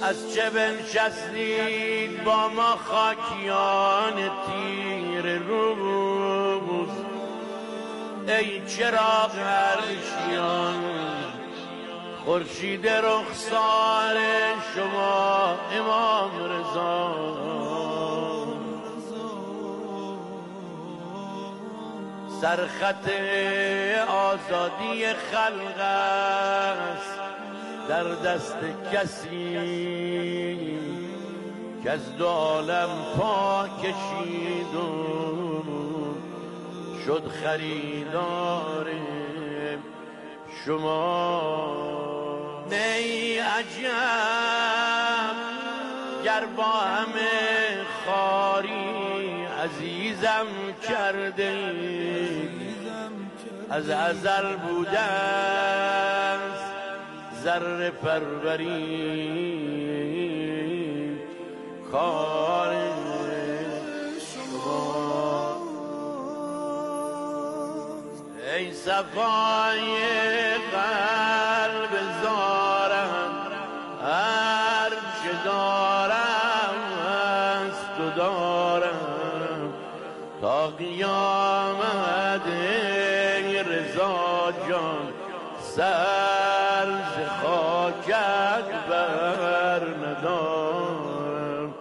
از چه بنشستید با ما خاکیان تیر روز، ای چراغ عرشیان خورشید رخسار شما امام رضا. سرخط آزادی خلق است در دست کسی که از دو عالم پا کشید و شد خریدار شما. ای عجب گر با همه خاری عزیزم کرده، از ازل بوده است ذره پروری کار شما. ای صفای قلب زارم هر چه دارم است و دارم تا قیامت ای رضا جان سر ز خاکت بر ندارم.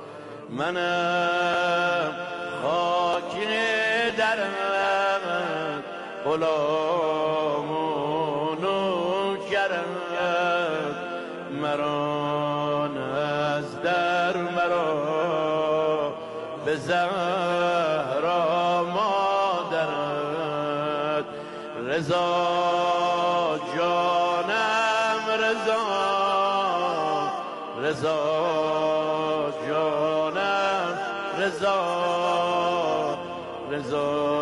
منم خاک درت غلام و نوکرت، مرا نزدر مرا به زهرا مادرت. رضا جانم رضا، رضا جانم رضا، رضا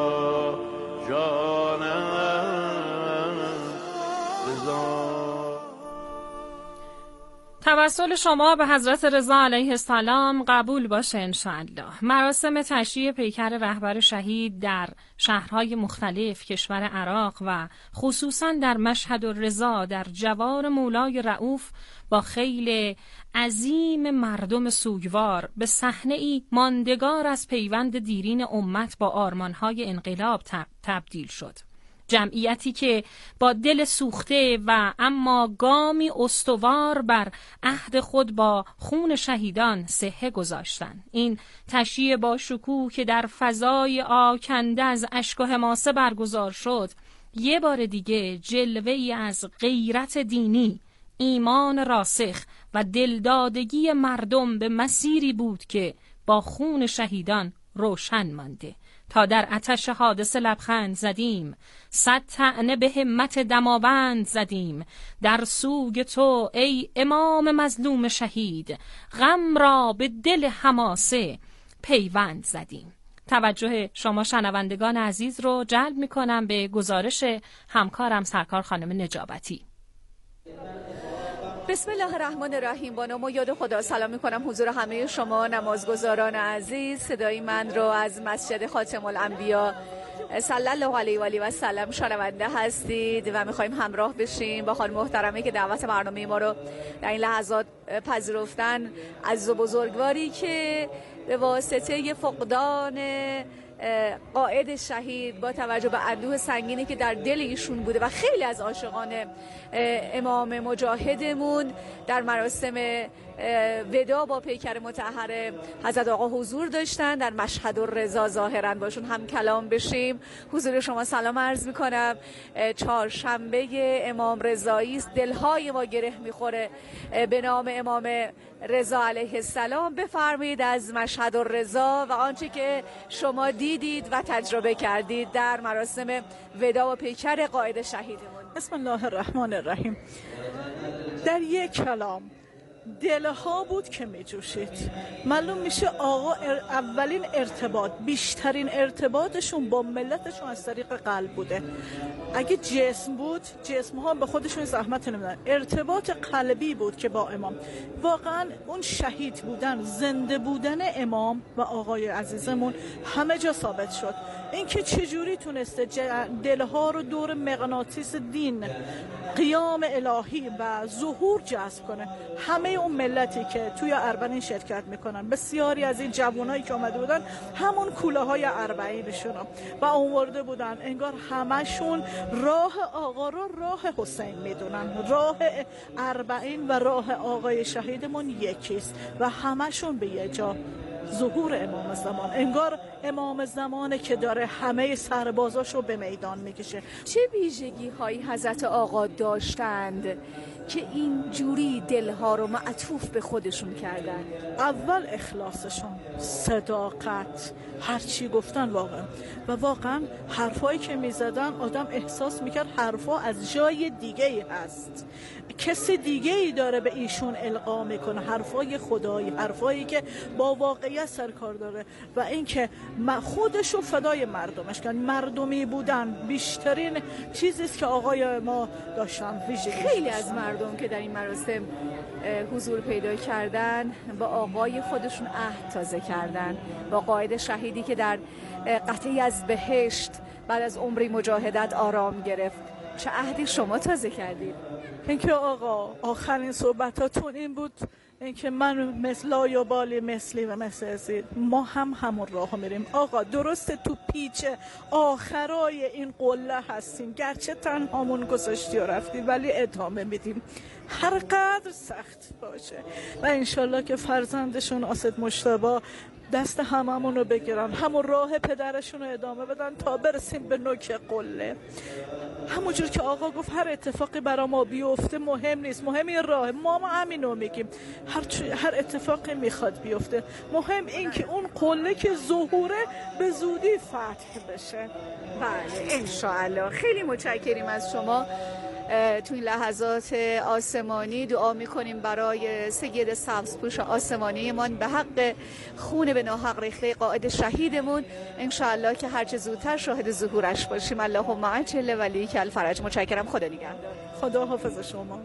توسل شما به حضرت رضا علیه السلام قبول باشه انشاءالله. مراسم تشییع پیکر رهبر شهید در شهرهای مختلف کشور عراق و خصوصا در مشهد الرضا در جوار مولای رؤوف با خیل عظیم مردم سوگوار به صحنه‌ای ماندگار از پیوند دیرین امت با آرمانهای انقلاب تبدیل شد. جمعیتی که با دل سوخته و اما گامی استوار بر عهد خود با خون شهیدان صحه گذاشتند. این تشییع با شکوه که در فضای آکنده از اشک و حماسه برگزار شد، یه بار دیگه جلوه‌ای از غیرت دینی، ایمان راسخ و دلدادگی مردم به مسیری بود که با خون شهیدان روشن مانده. تا در آتش حادثه لبخند زدیم، 100 طعنه به همت دماوند زدیم. در سوگ تو ای امام مظلوم شهید، غم را به دل حماسه پیوند زدیم. توجه شما شنوندگان عزیز رو جلب می‌کنم به گزارش همکارم سرکار خانم نجابتی. بسم الله الرحمن الرحیم. با نام و یاد خدا سلام میکنم حضور همه شما نمازگزاران عزیز. صدای من رو از مسجد خاتم الانبیا صلی الله علیه و آله و سلم شنونده هستید و میخوایم همراه بشیم با خانم محترمه که دعوت برنامه ما رو در این لحظات پذیرفتن. عزیز و بزرگواری که به واسطه فقدان قائد شهید با توجه به اندوه سنگینی که در دل ایشون بوده و خیلی از عاشقان امام مجاهدمون در مراسم ودا با پیکر مطهر حضرت آقا حضور داشتن در مشهد الرضا. ظاهرا باشون هم کلام بشیم. حضور شما سلام عرض میکنم. چهارشنبه امام رضایی است، دلهای ما گره میخوره. به نام امام رضا علیه السلام بفرمایید از مشهد الرضا و آنچه که شما دیدید و تجربه کردید در مراسم ودا و پیکر قائد شهیدمون. بسم الله الرحمن الرحیم. در یک کلام دلها بود که می جوشید. معلوم میشه آقا اولین ارتباط، بیشترین ارتباطشون با ملتشون از طریق قلب بوده. اگه جسم بود، جسم ها به خودشون زحمت نمیدن. ارتباط قلبی بود که با امام واقعا اون شهید بودن، زنده بودن امام و آقای عزیزمون همه جا ثابت شد. این که چجوری تونسته دلها رو دور مغناطیس دین قیام الهی و ظهور جذب کنه. همه اون ملتی که توی اربعین شرکت میکنن، بسیاری از این جوانایی که آمده بودن همون کوله های اربعینشون و آورده بودن، انگار همشون راه آقا رو راه حسین میدونن. راه اربعین و راه آقای شهیدمون یکیست و همشون به یه جا. ظهور امام زمان، انگار امام زمانه که داره همه سربازاشو به میدان میکشه. چه ویژگی هایی حضرت آقا داشتند که اینجوری دلها رو معطوف به خودشون کردن؟ اول اخلاصشون، صداقت، هرچی گفتن واقعا و واقعا حرفایی که میزدن آدم احساس میکرد حرفا از جای دیگه ای هست، کسی دیگه ای داره به ایشون القا میکنه، حرفای خدایی، حرفایی که با واقعیت سرکار داره و اینکه خودشو فدای مردمش کردن. مردمی بودن بیشترین چیزیست که آقای ما داشتن. خیلی از مردم که در این مراسم حضور پیدا کردن با آقای خودشون عهد تازه کردن، با قائد شهیدی که در قطعی از بهشت بعد از عمری مجاهدت آرام گرفت. چه عهدی شما تازه کردید؟ اینکه آقا آخرین صحبتاتون این بود، اینکه من مثل لایوبالی مثلی و مثل ازید، ما هم همون راه میریم آقا. درسته تو پیچ آخرای این قله هستیم، گرچه تنهامون گذاشتی و رفتیم ولی ادامه میدیم هر قدر سخت باشه و انشالله که فرزندشون آسد مجتبی دست هممون رو بگیرن، همون راه پدرشون رو ادامه بدن تا برسیم به نوک قله. همونجور که آقا گفت هر اتفاقی برای ما بیفته مهم نیست، مهم این راه. ما همینو میگیم، هر اتفاقی میخواد بیفته، مهم این که اون قله که ظهوره به زودی فتح بشه. بله انشاءالله. خیلی متشکریم از شما. تو این لحظات آسمانی دعا میکنیم برای سید سبزپوش آسمانیمان به حق خون به ناحق ریخته قائد شهیدمون، انشاءالله که هرچه زودتر شاهد ظهورش باشیم. اللهم عجل ولیک الفرج. متشکرم. خدا نگهدار. خدا حافظ شما.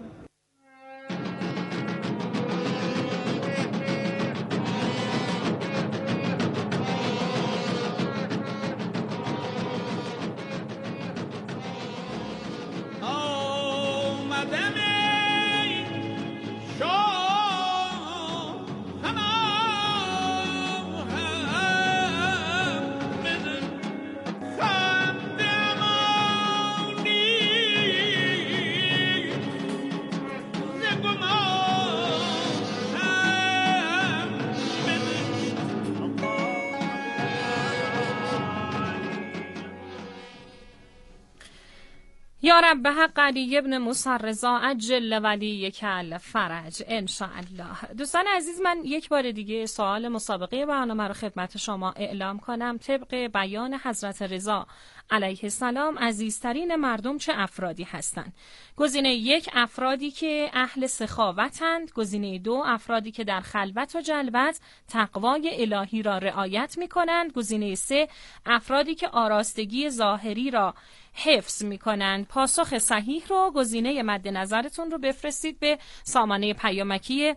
یا رب به حق علی ابن موسی رضا عجل ولیک الفرج انشاءالله. دوستان عزیز، من یک بار دیگه سوال مسابقه برنامه رو خدمت شما اعلام کنم. طبق بیان حضرت رضا علیه السلام عزیزترین مردم چه افرادی هستند؟ گزینه 1 افرادی که اهل سخاوتند، گزینه 2 افرادی که در خلوت و جلوت تقوای الهی را رعایت می‌کنند، گزینه 3 افرادی که آراستگی ظاهری را حفظ می‌کنند. پاسخ صحیح رو، گزینه مد نظرتون رو بفرستید به سامانه پیامکی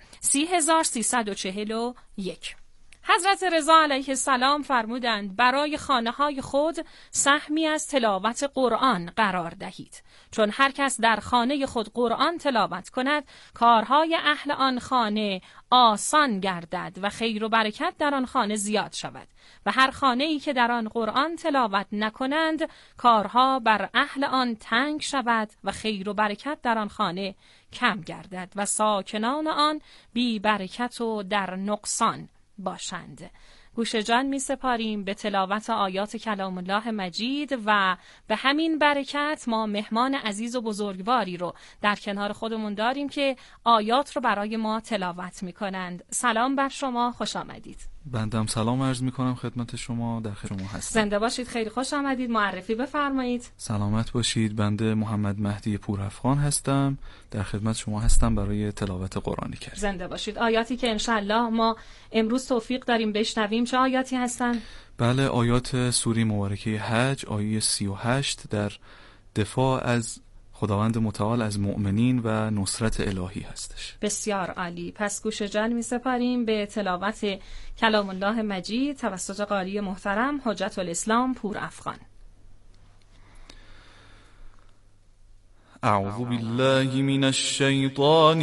30341. حضرت رضا علیه السلام فرمودند برای خانه‌های خود سهمی از تلاوت قرآن قرار دهید، چون هر کس در خانه خود قرآن تلاوت کند کارهای اهل آن خانه آسان گردد و خیر و برکت در آن خانه زیاد شود و هر خانه‌ای که در آن قرآن تلاوت نکنند کارها بر اهل آن تنگ شود و خیر و برکت در آن خانه کم گردد و ساکنان آن بی برکت و در نقصان باشند. گوش جان می سپاریم به تلاوت آیات کلام الله مجید و به همین برکت ما مهمان عزیز و بزرگواری رو در کنار خودمون داریم که آیات رو برای ما تلاوت می کنند. سلام بر شما، خوش آمدید. بندم سلام عرض می کنم خدمت شما، در خدمت شما هستم. زنده باشید، خیلی خوش آمدید. معرفی بفرمایید. سلامت باشید. بنده محمد مهدی پورافغان هستم، در خدمت شما هستم برای تلاوت قرآن کریم. زنده باشید. آیاتی که انشالله ما امروز توفیق داریم بشنویم چه آیاتی هستن؟ بله، آیات سوره مبارکه حج آیه 38 در دفاع از خداوند متعال از مؤمنین و نصرت الهی هستش. بسیار عالی. پس گوش جان می سپاریم به تلاوت کلام الله مجید توسط قاری محترم حجت الاسلام پورافغان. أعوذ بالله من الشيطان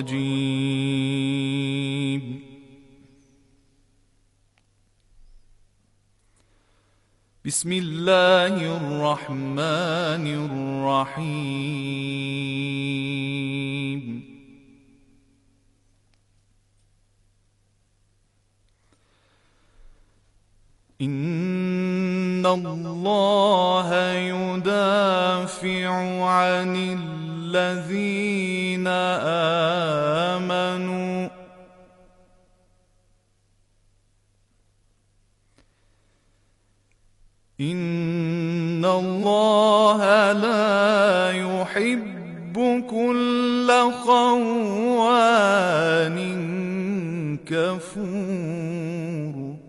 الرجيم. بسم الله الرحمن الرحيم. إن الله يدافع عن الذين آمنوا إن الله لا يحب كل خوان كفور.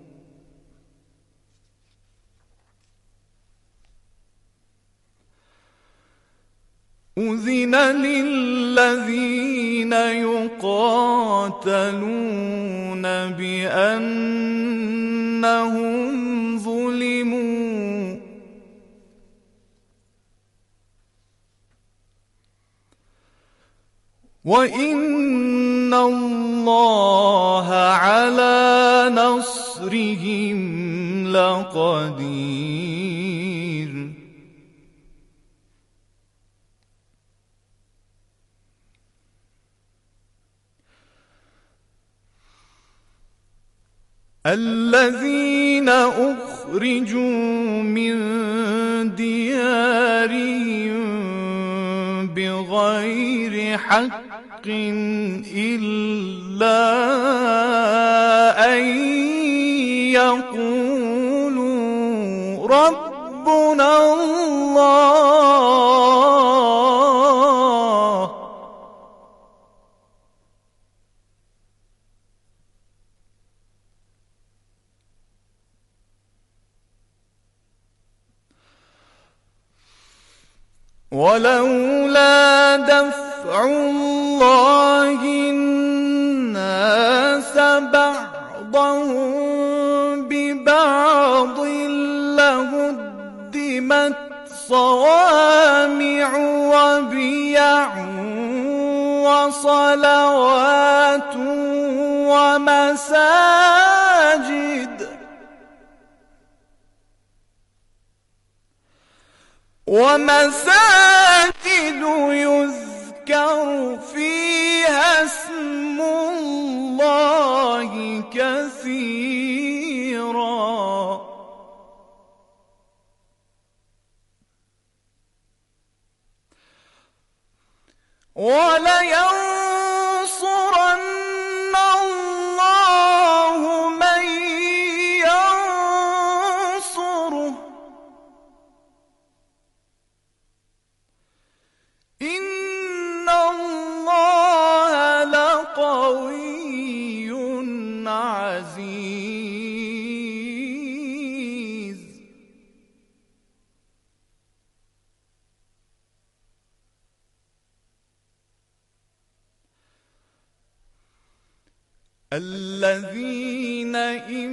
أذن للذين يقاتلون بأنهم ظلموا وإن الله على نصرهم لقدير. الذين أخرجوا من ديارهم بغير حق إلا أن يقولوا ربنا الله ولولا دفع الله الناس بعضهم ببعض لهدمت صوامع وبيع وصلوات ومساجد يذكر فيها اسم الله كثيرا ولينصرن الله من ينصره إن الله لقوي عزيز. الذين إن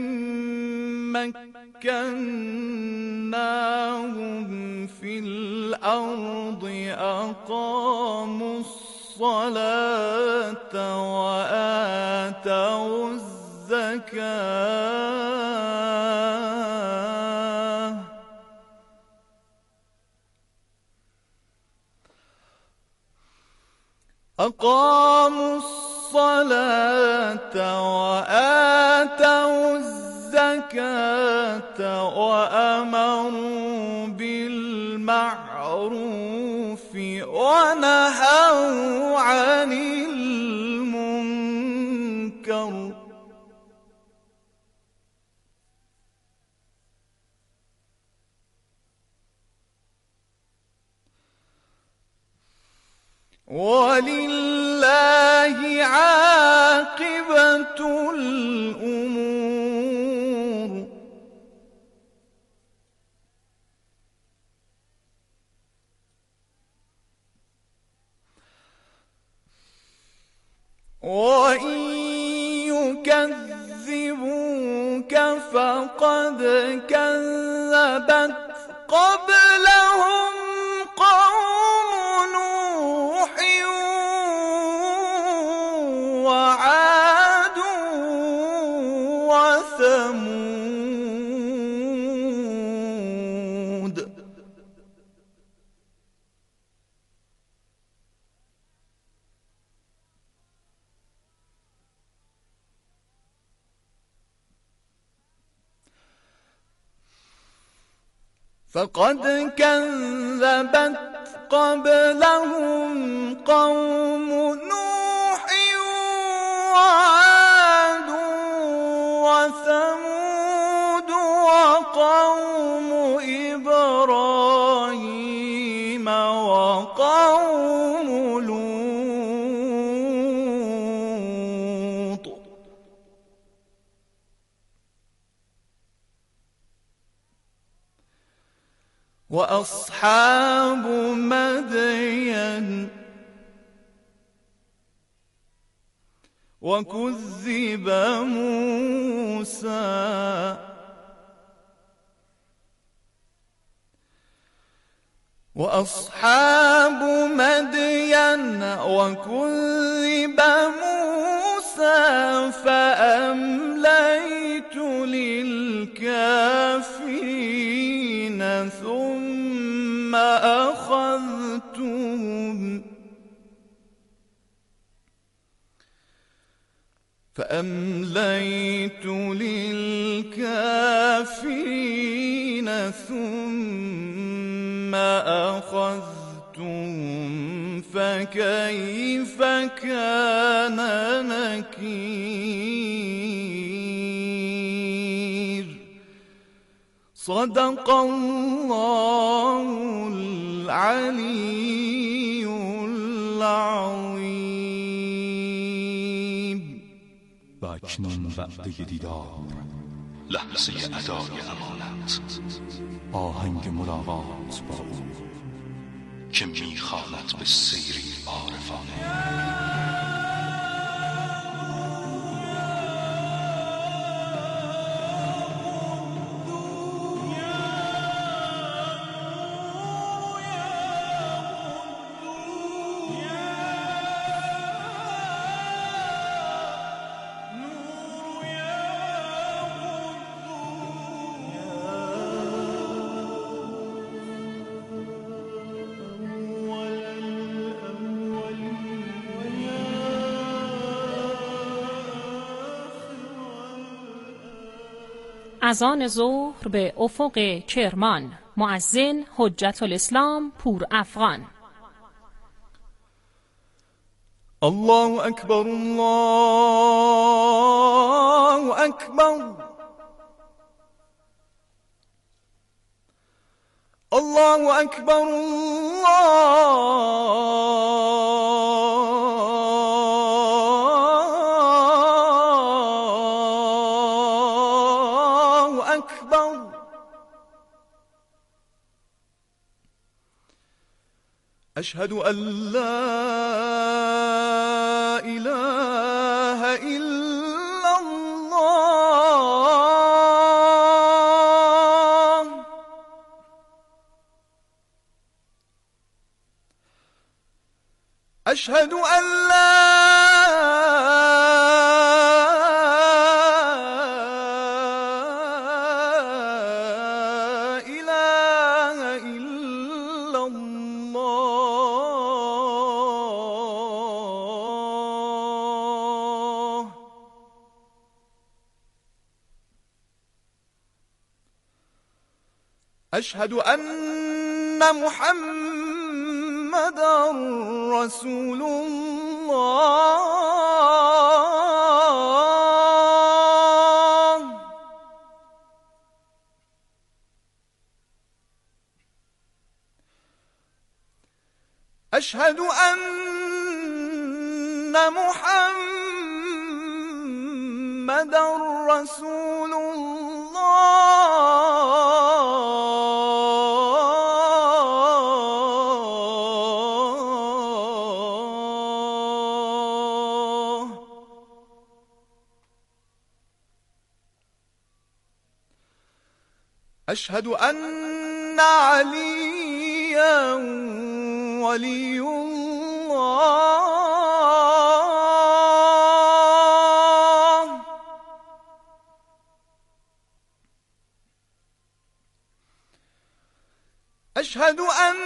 مكناهم في الأرض أقاموا الصلاة وآتوا الزكاة وآتوا الزكاة وأمروا بالمعروف ونهوا عن المنكر ولله عاقبة الأمور. وإن يكذبوك فقد كذبت قبلهم قوم نوح وعاد وثمود فقد كذبت قبلهم قوم نوح وعاد وثمود وقوم إبراهيم وقوم لوط وأصحاب مدين وكذب موسى وأصحاب مدين وكذب موسى فأمليت للكافرين ثم أخذتهم فأمليت للكافرين ثم أخذتهم فكيف كان نكير صدق الله العلي العظيم. و اکنون وعده دیدار، لحظه ادای امانت، آهنگ ملاقات با او که میخواند به سیری عارفانه. اذان ظهر به افق کرمان. مؤذن حجت الاسلام پور افغان. الله اکبر الله اکبر الله اکبر الله اکبر. اشهد ان لا اله الا الله. اشهد ان لا اله الا الله. اشهد ان محمد رسول الله. اشهد ان محمد رسول الله. اشهد ان عليا ولي الله. أشهد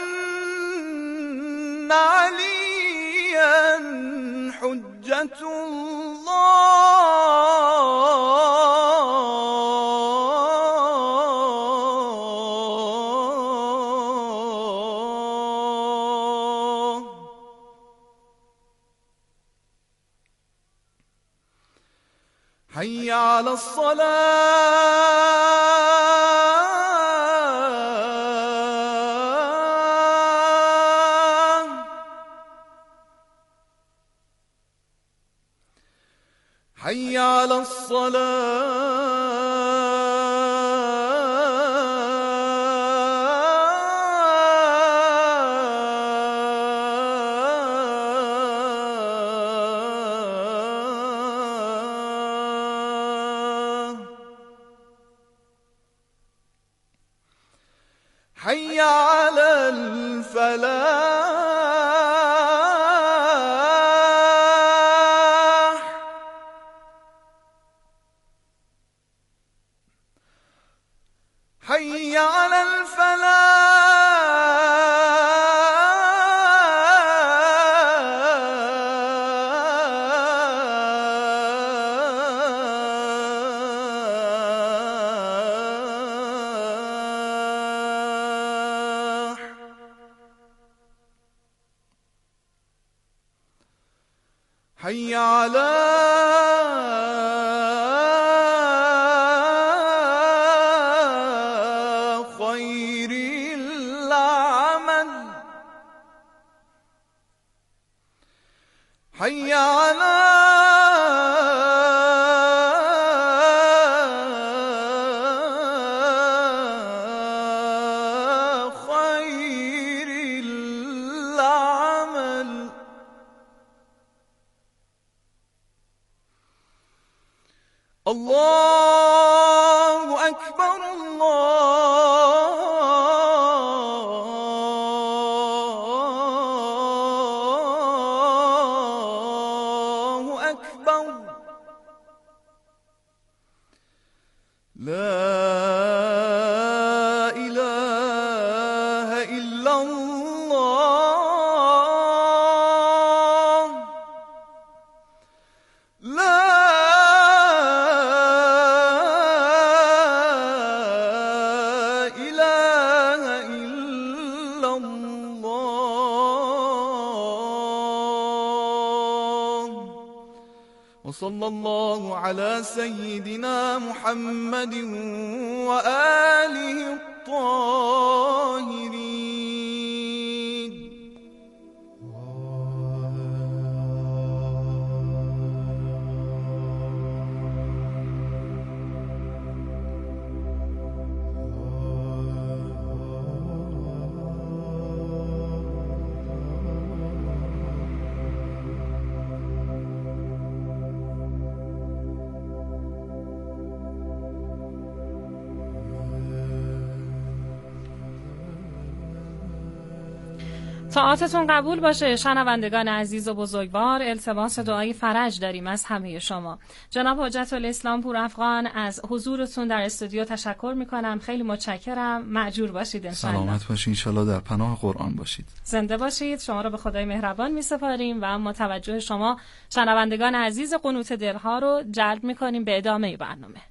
أن عليا حجة الله. حي على الصلاة. حي على الصلاة. حي على الفلاح. حي على الفلاح. حي على خير العمل. حي على خير العمل. الله أكبر الله أكبر. لا إله إلا الله. لا إله إلا الله. وصلى الله على سيدنا محمد وآله الطاهرين. طاعاتتون قبول باشه شنوندگان عزیز و بزرگوار. التماس دعای فرج داریم از همه شما. جناب حجت الاسلام پورافغان از حضورتون در استودیو تشکر میکنم. خیلی متشکرم. مأجور باشید انشالله. سلامت باشید انشالله. در پناه قرآن باشید. زنده باشید. شما رو به خدای مهربان میسپاریم و اما توجه شما شنوندگان عزیز قنوت دلها رو جلب میکنیم به ادامه برنامه.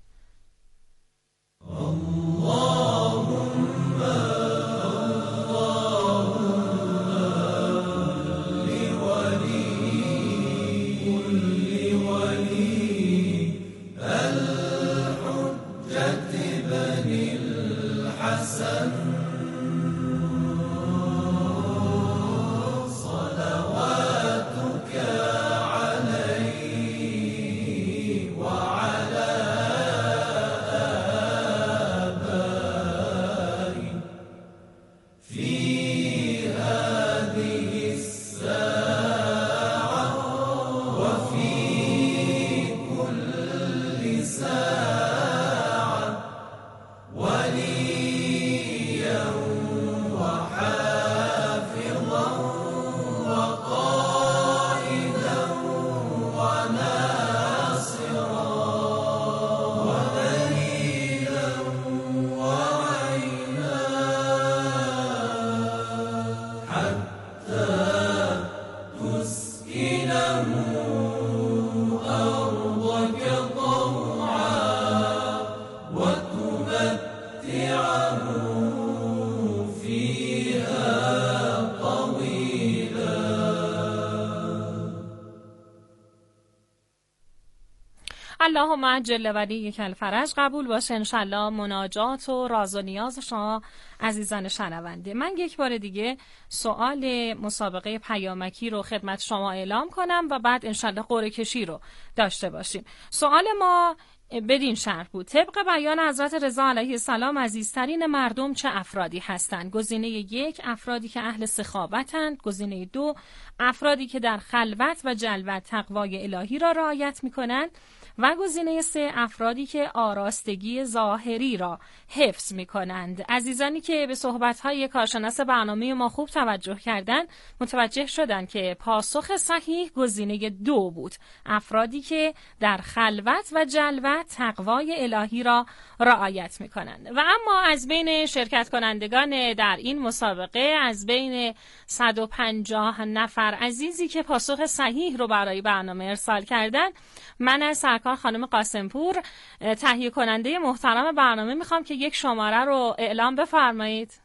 اللهم عجل ولیک الفرج. قبول باشه انشالله مناجات و راز و نیاز شما عزیزان شنونده. من یک بار دیگه سوال مسابقه پیامکی رو خدمت شما اعلام کنم و بعد انشالله قرعه کشی رو داشته باشیم. سوال ما بدین شرط بود: طبق بیان حضرت رضا علیه السلام عزیزترین مردم چه افرادی هستند؟ گزینه 1 افرادی که اهل سخاوتند، گزینه 2 افرادی که در خلوت و جلوت تقوای الهی را رعایت می‌کنند و گزینه 3 افرادی که آراستگی ظاهری را حفظ می‌کنند. عزیزانی که به صحبت‌های کارشناس برنامه ما خوب توجه کردند متوجه شدند که پاسخ صحیح گزینه 2 بود: افرادی که در خلوت و جلوت تقوای الهی را رعایت می‌کنند. و اما از بین شرکت کنندگان در این مسابقه، از بین 150 نفر عزیزی که پاسخ صحیح رو برای برنامه ارسال کردند، من از سرکار خانم قاسمپور تهیه کننده محترم برنامه میخوام که یک شماره رو اعلام بفرمایید.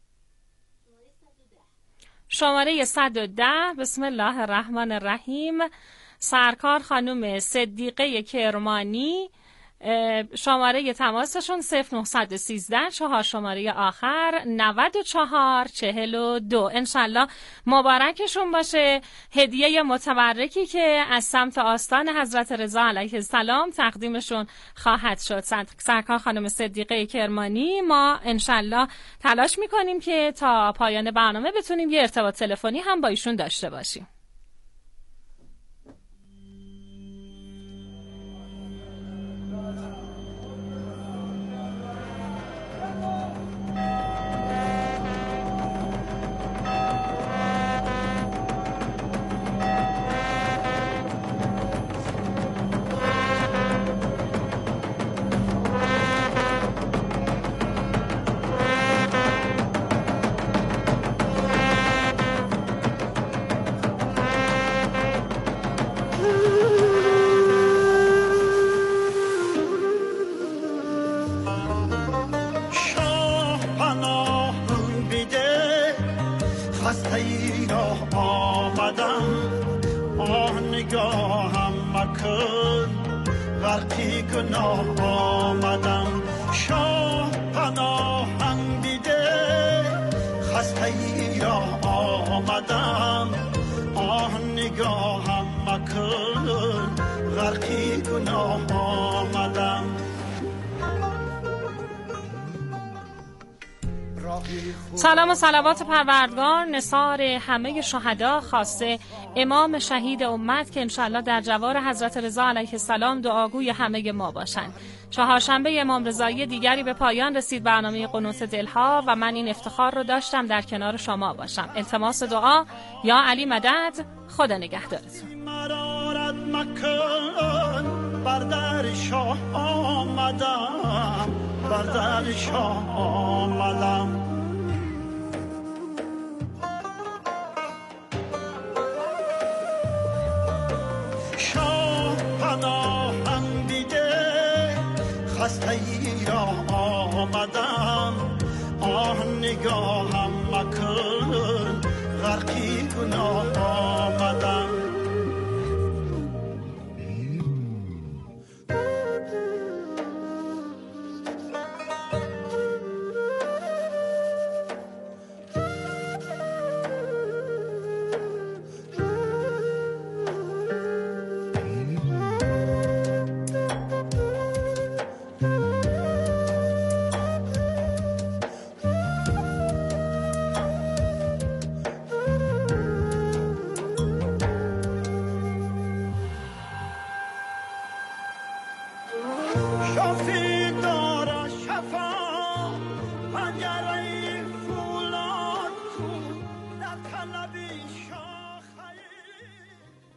شماره 110. بسم الله الرحمن الرحیم. سرکار خانم صدیقه کرمانی، شماره تماسشون 0913 4 شماره آخر 9442. انشالله مبارکشون باشه. هدیه متبرکی که از سمت آستان حضرت رضا علیه السلام تقدیمشون خواهد شد. سرکار خانم صدیقه کرمانی، ما انشالله تلاش میکنیم که تا پایان برنامه بتونیم یه ارتباط تلفنی هم با ایشون داشته باشیم. سلام و صلوات پروردگار نثار همه شهدا، خاصه امام شهید امت که انشالله در جوار حضرت رضا علیه السلام دعاگوی همه ما باشند. چهارشنبه امام رضایی دیگری به پایان رسید برنامه قنوت دلها و من این افتخار رو داشتم در کنار شما باشم. التماس دعا. یا علی مدد. خدا نگهدارتون. بر در شاه آمدم، بر در شاه آمدم. شاه پناهم دیده خسته ای را آمدم. آه نگاهم مکن غرقی گناه آمدم. شافی